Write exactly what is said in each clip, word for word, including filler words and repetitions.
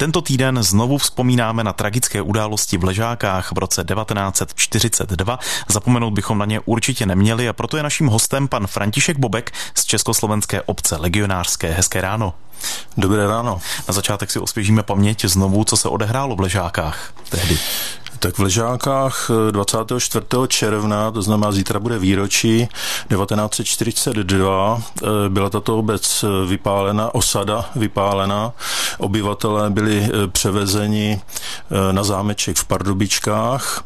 Tento týden znovu vzpomínáme na tragické události v Ležákách v roce devatenáct set čtyřicet dva. Zapomenout bychom na ně určitě neměli a proto je naším hostem pan František Bobek z Československé obce legionářské. Hezké ráno. Dobré ráno. Na začátek si osvěžíme paměť znovu, co se odehrálo v Ležákách tehdy. Tak v Ležákách dvacátého čtvrtého června, to znamená zítra bude výročí, devatenáct set čtyřicet dva, byla tato obec vypálena, osada vypálena, obyvatelé byli převezeni na zámeček v Pardubičkách,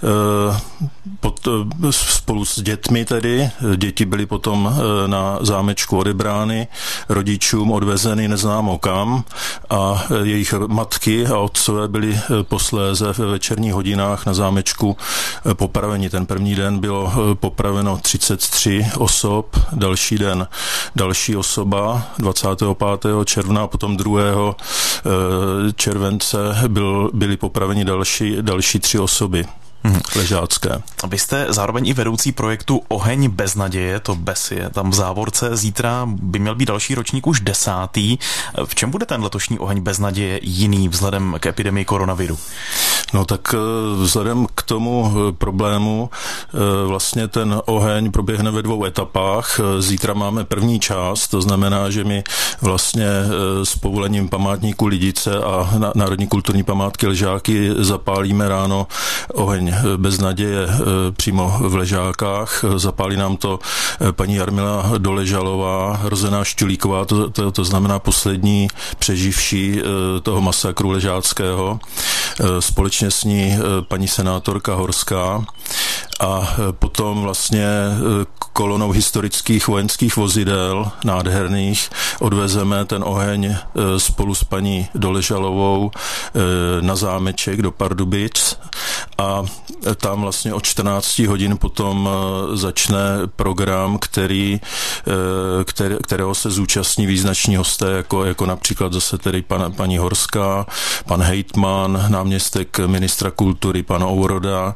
pod, spolu s dětmi tedy, děti byly potom na zámečku odebrány, rodičům odvezeny neznámo kam a jejich matky a otcové byli posléze ve večerních hodinách na zámečku popraveni. Ten první den bylo popraveno třicet tři osob, další den další osoba dvacátého pátého června a potom druhého července byl, byly popraveni další, další tři osoby. Hmm. Ležácké. Vy jste zároveň i vedoucí projektu Oheň bez naděje, to bez je tam v závorce. Zítra by měl být další ročník už desátý. V čem bude ten letošní Oheň bez naděje jiný vzhledem k epidemii koronaviru? No tak vzhledem k tomu problému vlastně ten oheň proběhne ve dvou etapách. Zítra máme první část, to znamená, že my vlastně s povolením památníku Lidice a Národní kulturní památky Ležáky zapálíme ráno oheň bez naděje přímo v Ležákách. Zapálí nám to paní Jarmila Doležalová, rozená Šťulíková, to, to, to znamená poslední přeživší toho masakru ležáckého. Společně s ní paní senátorka Horská a potom vlastně kolonou historických vojenských vozidel nádherných odvezeme ten oheň spolu s paní Doležalovou na zámeček do Pardubic a tam vlastně od čtrnáct hodin potom začne program, který, který, kterého se zúčastní význační hosté, jako, jako například zase tedy pan, paní Horská, pan hejtman, náměstek ministra kultury, pan Ouroda,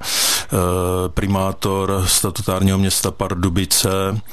primátor statutárního města Pardubice.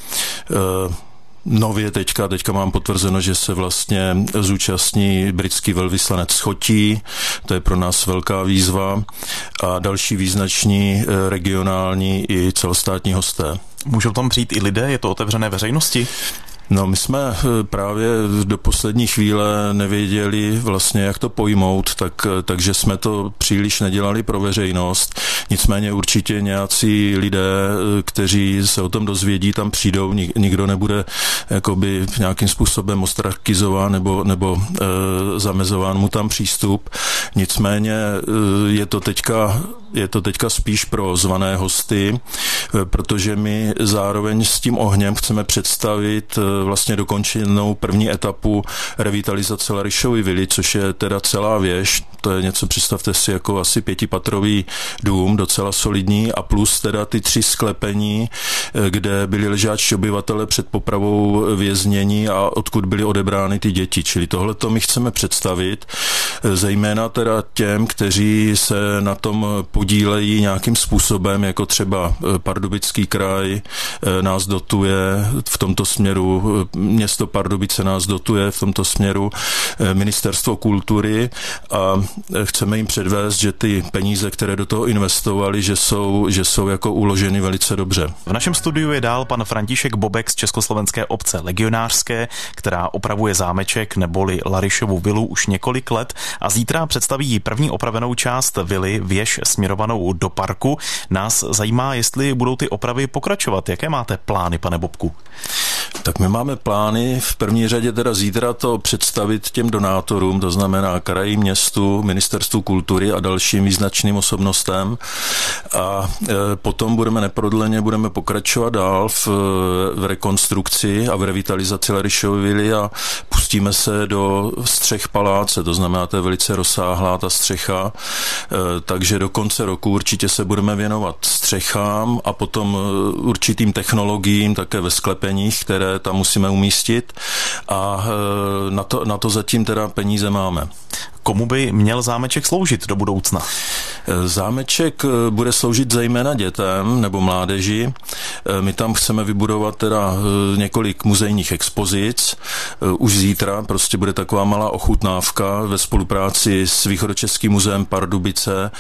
Nově teďka, teďka mám potvrzeno, že se vlastně zúčastní britský velvyslanec Chotí, to je pro nás velká výzva a další význační regionální i celostátní hosté. Můžou tam přijít i lidé, je to otevřené veřejnosti? No, my jsme právě do poslední chvíle nevěděli vlastně, jak to pojmout, tak, takže jsme to příliš nedělali pro veřejnost. Nicméně určitě nějací lidé, kteří se o tom dozvědí, tam přijdou, nikdo nebude jakoby nějakým způsobem ostrakizován nebo, nebo e, zamezován mu tam přístup. Nicméně e, je to teďka je to teďka spíš pro zvané hosty, protože my zároveň s tím ohněm chceme představit vlastně dokončenou první etapu revitalizace Larišovy vily, což je teda celá věž, to je něco, představte si, jako asi pětipatrový dům, docela solidní a plus teda ty tři sklepení, kde byli ležáčtí obyvatele před popravou věznění a odkud byly odebrány ty děti, čili tohleto my chceme představit, zejména teda těm, kteří se na tom podílejí nějakým způsobem, jako třeba Pardubický kraj nás dotuje v tomto směru, město Pardubice nás dotuje v tomto směru, ministerstvo kultury a chceme jim předvést, že ty peníze, které do toho investovali, že jsou, že jsou jako uloženy velice dobře. V našem studiu je dál pan František Bobek z Československé obce legionářské, která opravuje zámeček neboli Larišovu vilu už několik let a zítra představí první opravenou část vily, věž směrovanou do parku. Nás zajímá, jestli budou ty opravy pokračovat. Jaké máte plány, pane Bobku? Tak my máme plány v první řadě teda zítra to představit těm donátorům, to znamená kraji, městu, ministerstvu kultury a dalším význačným osobnostem a e, potom budeme neprodleně budeme pokračovat dál v, v rekonstrukci a v revitalizaci Larišovy vily a pustíme se do střech paláce, to znamená, to je velice rozsáhlá ta střecha, e, takže do konce roku určitě se budeme věnovat střechám a potom určitým technologiím také ve sklepeních, které tam musíme umístit a e, na to, na to zatím teda peníze máme. Komu by měl zámeček sloužit do budoucna? Zámeček bude sloužit zejména dětem nebo mládeži. My tam chceme vybudovat teda několik muzejních expozic. Už zítra prostě bude taková malá ochutnávka ve spolupráci s Východočeským muzeem Pardubice.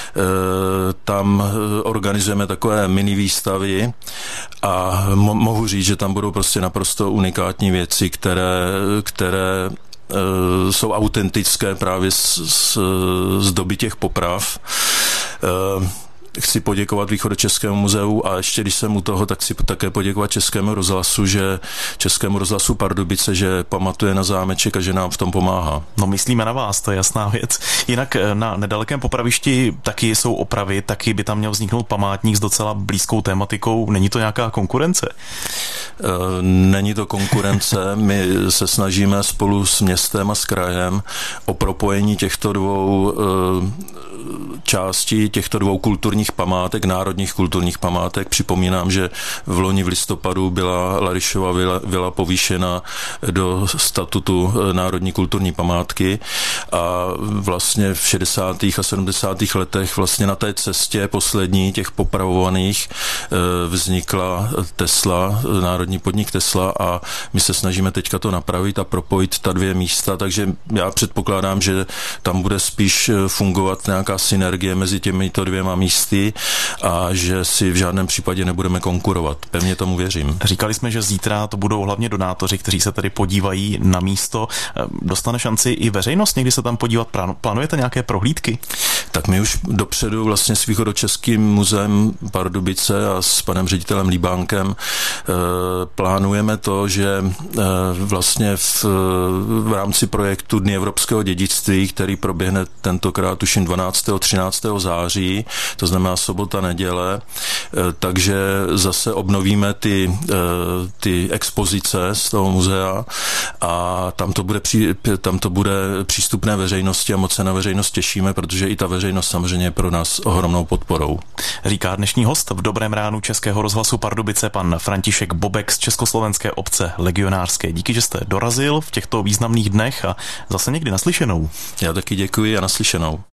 Tam organizujeme takové mini výstavy a mo- mohu říct, že tam budou prostě naprosto unikátní věci, které, které e, jsou autentické právě z, z, z doby těch poprav. E, Chci poděkovat Východočeskému muzeu a ještě když jsem u toho, tak si také poděkovat Českému rozhlasu, že Českému rozhlasu Pardubice, že pamatuje na zámeček a že nám v tom pomáhá. No myslíme na vás, to je jasná věc. Jinak na nedalekém Popravišti taky jsou opravy, taky by tam měl vzniknout památník s docela blízkou tématikou. Není to nějaká konkurence? Není to konkurence. My se snažíme spolu s městem a s krajem o propojení těchto dvou částí, těchto dvou kulturních památek, národních kulturních památek. Připomínám, že v loni v listopadu byla Larišova vila, vila povýšena do statutu národní kulturní památky a vlastně v šedesátých a sedmdesátých letech vlastně na té cestě poslední těch popravovaných vznikla Tesla, národní podnik Tesla a my se snažíme teďka to napravit a propojit ta dvě místa, takže já předpokládám, že tam bude spíš fungovat nějaká synergie mezi těmito dvěma místy a že si v žádném případě nebudeme konkurovat. Pevně tomu věřím. Říkali jsme, že zítra to budou hlavně donátoři, kteří se tady podívají na místo. Dostane šanci i veřejnost někdy se tam podívat? Plánujete nějaké prohlídky? Tak my už dopředu vlastně s Východočeským muzeem Pardubice a s panem ředitelem Líbánkem e, plánujeme to, že e, vlastně v, v rámci projektu Dny evropského dědictví, který proběhne tentokrát tuším dvanáctého třináctého září, to znamená sobota, neděle, e, takže zase obnovíme ty, e, ty expozice z toho muzea a tam to bude, při, tam to bude přístupné veřejnosti a moc se na veřejnost těšíme, protože i ta veřejnost samozřejmě je pro nás ohromnou podporou. Říká dnešní host v Dobrém ránu Českého rozhlasu Pardubice pan František Bobek z Československé obce legionářské. Díky, že jste dorazil v těchto významných dnech a zase někdy naslyšenou. Já taky děkuji a naslyšenou.